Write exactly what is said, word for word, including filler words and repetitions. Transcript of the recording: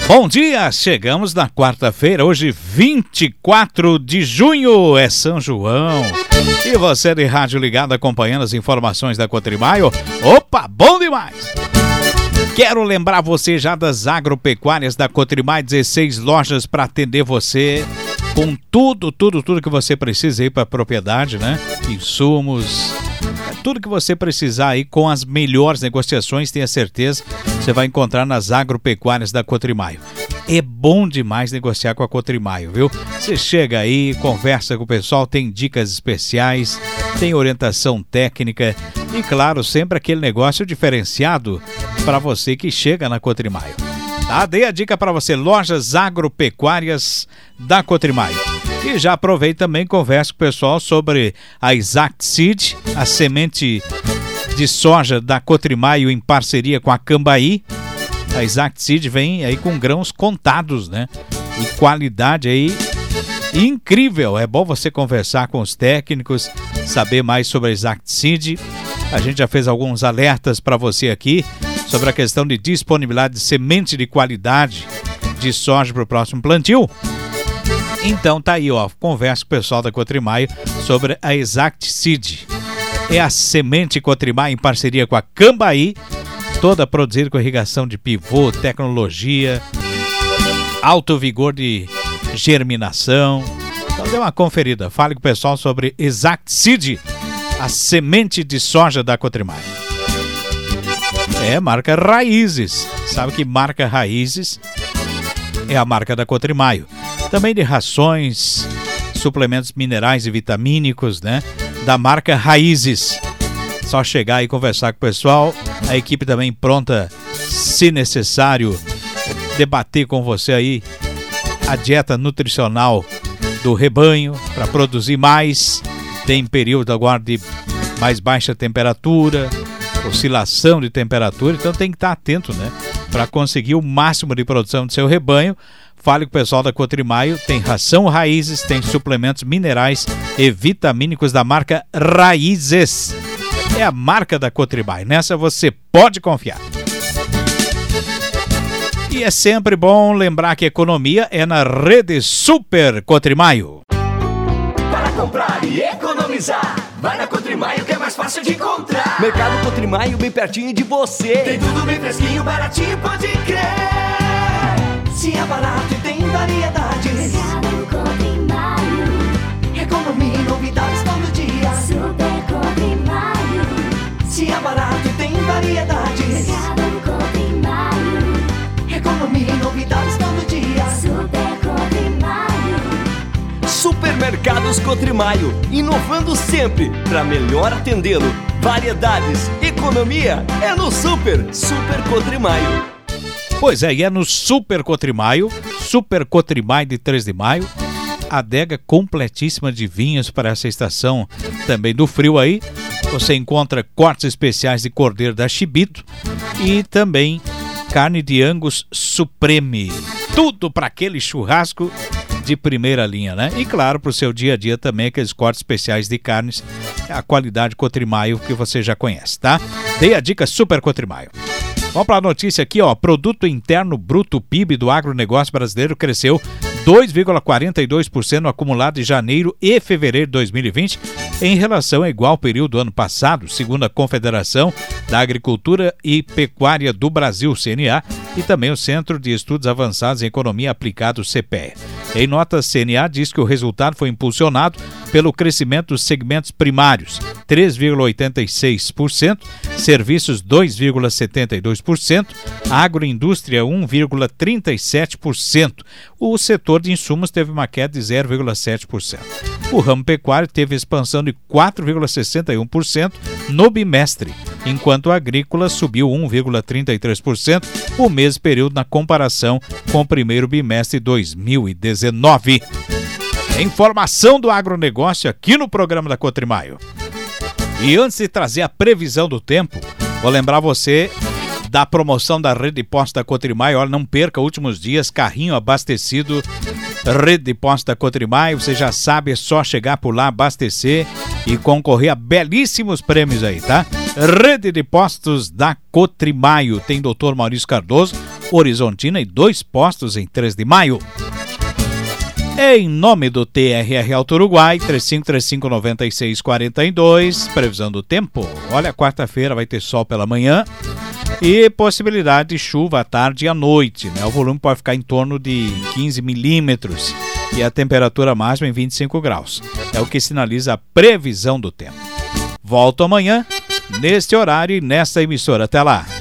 Bom dia, chegamos na quarta-feira, hoje vinte e quatro de junho, é São João. E você de rádio ligado acompanhando as informações da Cotrimaio? Opa, bom demais! Quero lembrar você já das agropecuárias da Cotrimaio, dezesseis lojas para atender você com tudo, tudo, tudo que você precisa aí para a propriedade, né? Insumos, tudo que você precisar aí com as melhores negociações, tenha certeza, você vai encontrar nas agropecuárias da Cotrimaio. É bom demais negociar com a Cotrimaio, viu? Você chega aí, conversa com o pessoal, tem dicas especiais, tem orientação técnica e, claro, sempre aquele negócio diferenciado para você que chega na Cotrimaio. Tá? Dei a dica para você, lojas agropecuárias da Cotrimaio. E já aproveita também, conversa com o pessoal sobre a Exact Seed, a semente de soja da Cotrimaio em parceria com a Cambaí. A Exact Seed vem aí com grãos contados, né? E qualidade aí incrível. É bom você conversar com os técnicos, saber mais sobre a Exact Seed. A gente já fez alguns alertas para você aqui sobre a questão de disponibilidade de semente de qualidade de soja para o próximo plantio. Então tá aí, ó, conversa com o pessoal da Cotrimaio sobre a Exact Seed. É a semente Cotrimaio em parceria com a Cambaí, toda produzida com irrigação de pivô, tecnologia, alto vigor de germinação. Então dê uma conferida, fale com o pessoal sobre Exact Seed, a semente de soja da Cotrimaio. É, marca Raízes. Sabe que marca Raízes é a marca da Cotrimaio. Também de rações, suplementos minerais e vitamínicos, né? Da marca Raízes. Só chegar e conversar com o pessoal. A equipe também pronta, se necessário, debater com você aí a dieta nutricional do rebanho para produzir mais. Tem período agora de mais baixa temperatura, oscilação de temperatura, então tem que estar atento, né? Para conseguir o máximo de produção do seu rebanho. Fale com o pessoal da Cotrimaio, tem ração Raízes, tem suplementos minerais e vitamínicos da marca Raízes. É a marca da Cotrimaio, nessa você pode confiar. E é sempre bom lembrar que economia é na rede Super Cotrimaio. Para comprar e economizar, vai na Cotrimaio que é mais fácil de encontrar. Mercado Cotrimaio bem pertinho de você. Tem tudo bem fresquinho, baratinho, pode crer. Se é barato e tem variedades. Mercado Cotrimaio. Economia e novidades todo dia. Super Cotrimaio. Se é barato e tem variedades. Mercado Cotrimaio. Economia e novidades todo dia. Super Cotrimaio. Supermercados Cotrimaio, inovando sempre para melhor atendê-lo. Variedades, economia é no Super, Super Cotrimaio. Pois é, e é no Super Cotrimaio, Super Cotrimaio de três de maio, adega completíssima de vinhos para essa estação também do frio aí. Você encontra cortes especiais de cordeiro da Chibito e também carne de Angus Supreme. Tudo para aquele churrasco de primeira linha, né? E claro, para o seu dia a dia também, aqueles cortes especiais de carnes, a qualidade Cotrimaio que você já conhece, tá? Dei a dica Super Cotrimaio. Vamos para a notícia aqui, ó. Produto Interno Bruto, P I B do agronegócio brasileiro cresceu dois vírgula quarenta e dois por cento no acumulado de janeiro e fevereiro de dois mil e vinte em relação ao igual período do ano passado, segundo a Confederação da Agricultura e Pecuária do Brasil, C N A, e também o Centro de Estudos Avançados em Economia Aplicada, o C P E A. Em nota, a C N A diz que o resultado foi impulsionado pelo crescimento dos segmentos primários, três vírgula oitenta e seis por cento, serviços dois vírgula setenta e dois por cento, agroindústria um vírgula trinta e sete por cento. O setor de insumos teve uma queda de zero vírgula sete por cento. O ramo pecuário teve expansão de quatro vírgula sessenta e um por cento no bimestre, enquanto o agrícola subiu um vírgula trinta e três por cento o mesmo período na comparação com o primeiro bimestre de dois mil e dezenove. Informação do agronegócio aqui no programa da Cotrimaio. E antes de trazer a previsão do tempo, vou lembrar você da promoção da Rede de Postos da Cotrimaio. Olha, não perca, últimos dias, carrinho abastecido, Rede de Postos da Cotrimaio. Você já sabe, é só chegar por lá, abastecer e concorrer a belíssimos prêmios aí, tá? Rede de Postos da Cotrimaio. Tem doutor Maurício Cardoso, Horizontina e dois postos em três de maio. Em nome do T R R Auto Uruguai, três cinco três cinco, nove seis quatro dois, previsão do tempo. Olha, quarta-feira vai ter sol pela manhã e possibilidade de chuva à tarde e à noite, né? O volume pode ficar em torno de quinze milímetros e a temperatura máxima em vinte e cinco graus. É o que sinaliza a previsão do tempo. Volto amanhã, neste horário e nesta emissora. Até lá!